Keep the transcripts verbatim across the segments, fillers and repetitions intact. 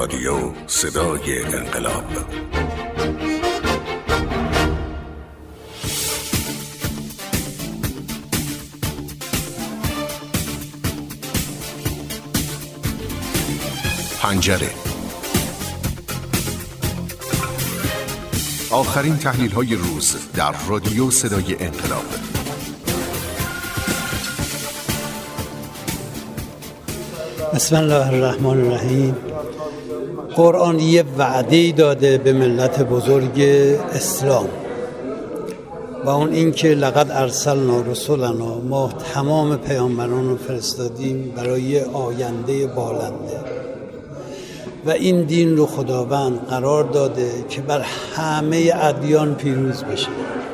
رادیو صدای انقلاب. پنجره. آخرین تحلیل های روز در رادیو صدای انقلاب. بسم الله الرحمن الرحیم. قرآن یه وعده داده به ملت بزرگ اسلام و اون این که لقد ارسلنا رسولنا، ما تمام پیامبران رو فرستادیم برای آینده بالنده و این دین رو خداوند قرار داده که بر همه ادیان پیروز بشه.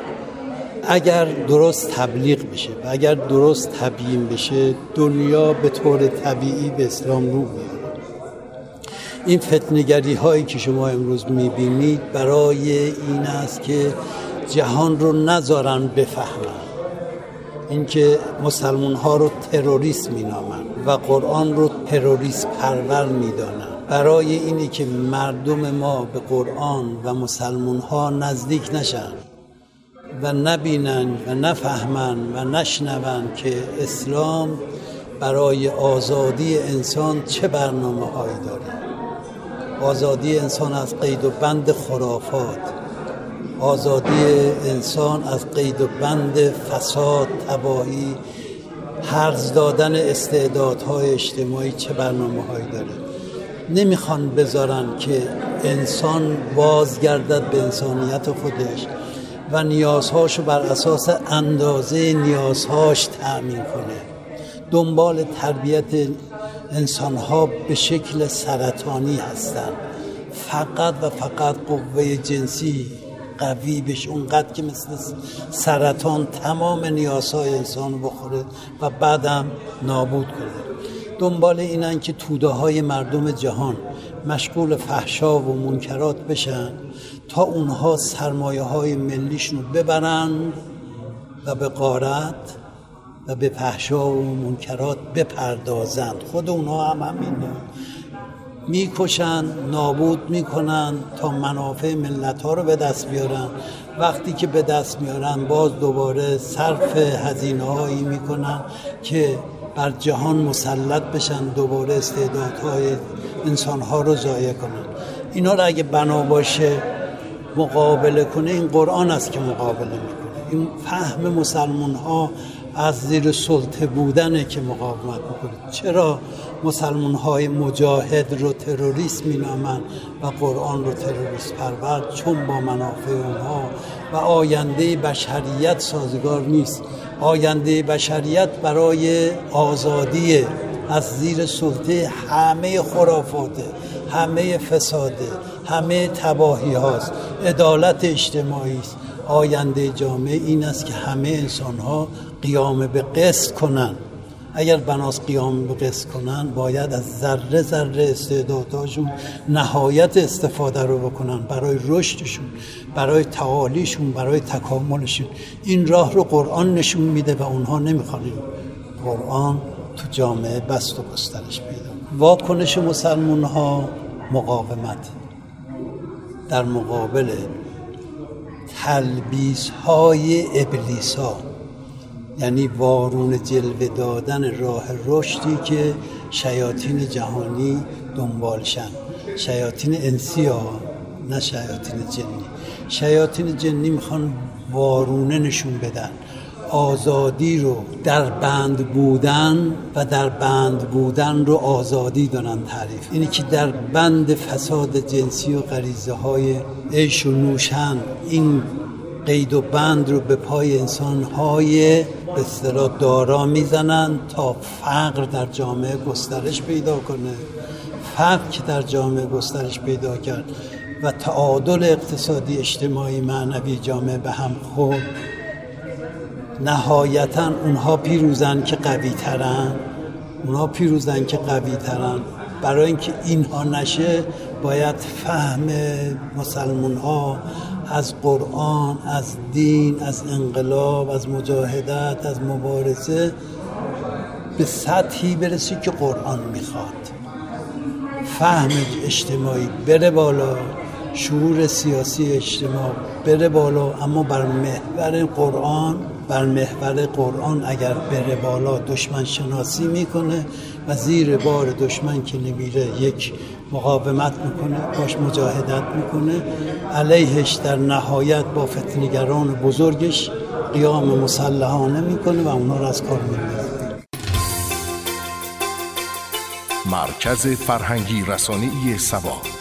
اگر درست تبلیغ بشه و اگر درست تبیین بشه، دنیا به طور طبیعی به اسلام رو میاره. این فتنه‌گری هایی که شما امروز میبینید برای این است که جهان رو نذارن بفهمن، این که مسلمان ها رو تروریست مینامن و قرآن رو تروریست پرور میدانن. برای اینی که مردم ما به قرآن و مسلمان ها نزدیک نشن و نبینن و نفهمن و نشنون که اسلام برای آزادی انسان چه برنامه هایی داره. آزادی انسان از قید و بند خرافات، آزادی انسان از قید و بند فساد، تباهی، هرز دادن استعدادهای اجتماعی چه برنامه هایی داره. نمیخوان بذارن که انسان بازگردد به انسانیت خودش و نیازهاشو بر اساس اندازه نیازهاش تأمین کنه. دنبال تربیت انسانها به شکل سرطانی هستن. فقط و فقط قوه جنسی قوی بشه، اونقدر که مثل سرطان تمام نیازهای انسان بخوره و بعدم نابود کنه. دنبال اینن که توده های مردم جهان مشغول فحشا و منکرات بشن تا اونها سرمایه های ملیشون رو ببرند و به غارت و به فحشا و منکرات بپردازند. خود اونها هم همینه، میکشن، نابود میکنن تا منافع ملت ها رو به دست بیارن. وقتی که به دست میارن باز دوباره صرف هزینه هایی میکنن که بر جهان مسلط بشن، دوباره استعدادهای انسانها رو ضایع کنن. اینا رو اگه بنا باشه مقابله کنه، این قرآن است که مقابله میکنه. این فهم مسلمان ها از زیر سلطه بودنه که مقاومت میکنه. چرا مسلمان های مجاهد رو تروریست مینامن و قرآن رو تروریست پرور؟ چون با منافع اونها و آینده بشریت سازگار نیست. آینده بشریت برای آزادی از زیر سلطه همه خرافاته، همه فساده، همه تباهی هاست، عدالت اجتماعی است. آینده جامعه این است که همه انسان ها قیام به قسط کنن. اگر بناس قیام به قسط کنن باید از ذره ذره استعدادهاشون نهایت استفاده رو بکنن برای رشدشون، برای تعالیشون، برای تکاملشون. این راه رو قرآن نشون میده و اونها نمیخوان. قرآن تو جامعه بست و گسترش پیدا. واکنش مسلمان ها مقاومت در مقابل تلبیس های ابلیس ها، یعنی وارون جلوه دادن راه رشدی که شیاطین جهانی دنبالشن. شیاطین انسی ها، نه شیاطین جنی. شیاطین جنی میخوان وارونه نشون بدن، آزادی رو در بند بودن و در بند بودن رو آزادی دارن تعریف. اینی که در بند فساد جنسی و غریزه های عیش و نوشن، این قید و بند رو به پای انسان‌های به اصطلاح دارا میزنن تا فقر در جامعه گسترش پیدا کنه. فقر که در جامعه گسترش پیدا کرد و تعادل اقتصادی، اجتماعی، معنوی جامعه به هم خورد، نهایتاً اونها پیروزن که قوی ترن. اونها پیروزن که قوی ترن. برای اینکه اینها نشه باید فهم مسلمان ها از قرآن، از دین، از انقلاب، از مجاهدت، از مبارزه به سطحی برسی که قرآن میخواد. فهم اجتماعی بره بالا، شعور سیاسی اجتماع بره بالا، اما بر محور قرآن بر محور قرآن اگر بره بالا دشمن شناسی میکنه و زیر بار دشمن که نمیره یک مقاومت میکنه، باش مجاهدت میکنه، علیهش در نهایت با فتنگران بزرگش قیام مسلحانه میکنه و اونا رو از کار میندازه. مرکز فرهنگی رسانه‌ای سبا.